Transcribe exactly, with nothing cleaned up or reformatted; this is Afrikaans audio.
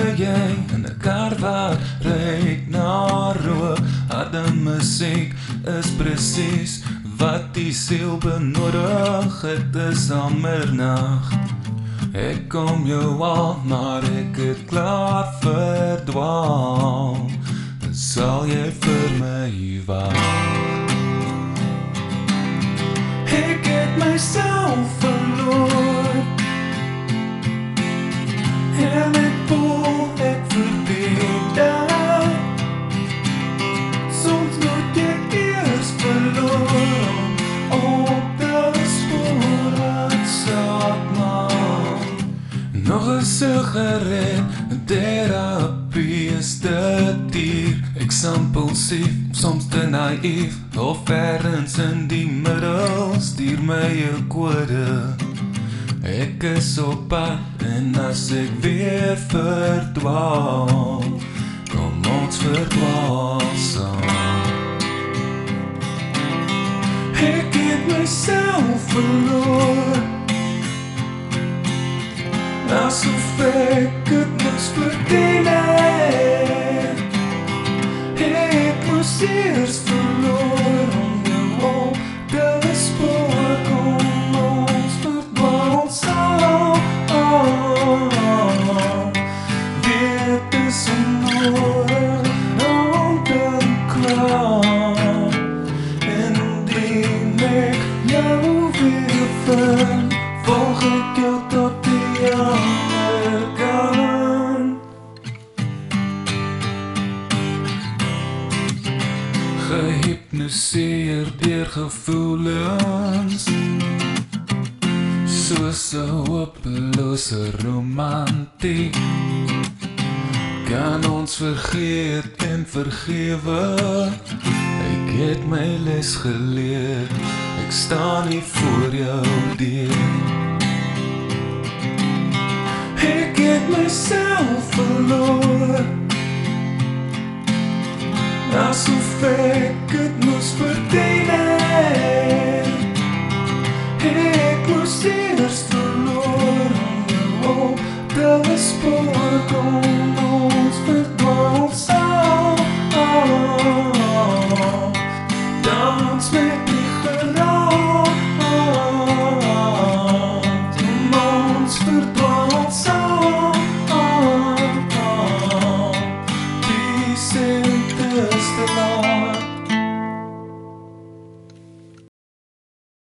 jy in 'n kar wat ryk na rook. Harde musiek is presies wat die siel benodig. Het is sommernacht. Ek kom jou aan, maar ek het klaar verdwaal. Sal jy vir my wag? Ek het myself verloor en ek voel ek verdien dat soms moet ek eers verloor op die spoor wat saak maak. Nog 'n sigaret, therapie is te duur. Exampelsief, soms te naïef, of ergens in die middel, stuur my 'n kode. Ek is op pad, en as ek weer verdwaal, kom ons verdwaal saam. Ek het myself verloor, asof ek het niks verdien het. Ek moes eers verloor om jou op die spoor, kom ons verdwaal saam. Dit is onnodig om te klaar, en indien ek jou weer vind, volg ek jou tot die ander kant. Gehypnoseer deur gevoelens, soos 'n hopelose romantiek. Kan ons vergeet en vergewe? Ek het my les geleer, ek staan hier voor jou deur. Ek het myself verloor